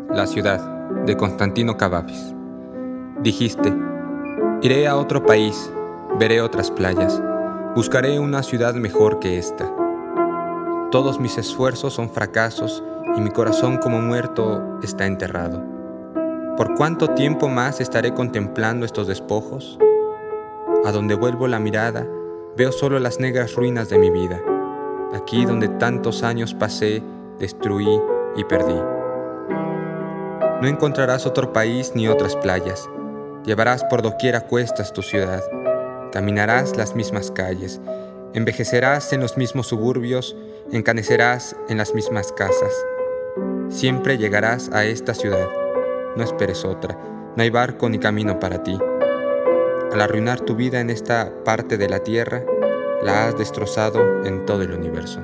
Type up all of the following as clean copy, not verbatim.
La ciudad, de Constantino Cavafis. Dijiste: iré a otro país, veré otras playas, buscaré una ciudad mejor que esta. Todos mis esfuerzos son fracasos y mi corazón como muerto está enterrado. ¿Por cuánto tiempo más estaré contemplando estos despojos? A donde vuelvo la mirada, veo solo las negras ruinas de mi vida, aquí donde tantos años pasé, destruí y perdí. No encontrarás otro país ni otras playas. Llevarás por doquier a cuestas tu ciudad. Caminarás las mismas calles. Envejecerás en los mismos suburbios. Encanecerás en las mismas casas. Siempre llegarás a esta ciudad. No esperes otra. No hay barco ni camino para ti. Al arruinar tu vida en esta parte de la tierra, la has destrozado en todo el universo.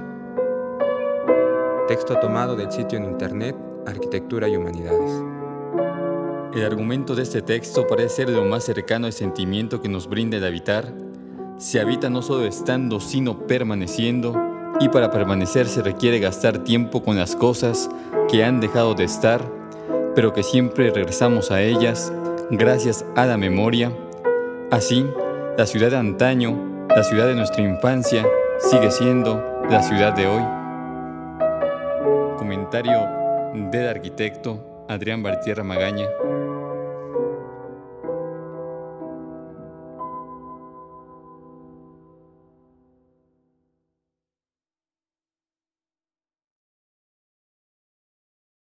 Texto tomado del sitio en internet Arquitectura y Humanidades. El argumento de este texto parece ser de lo más cercano al sentimiento que nos brinda el habitar. Se habita no solo estando, sino permaneciendo, y para permanecer se requiere gastar tiempo con las cosas que han dejado de estar, pero que siempre regresamos a ellas gracias a la memoria. Así, la ciudad de antaño, la ciudad de nuestra infancia, sigue siendo la ciudad de hoy. Comentario del arquitecto Adrián Bartierra Magaña.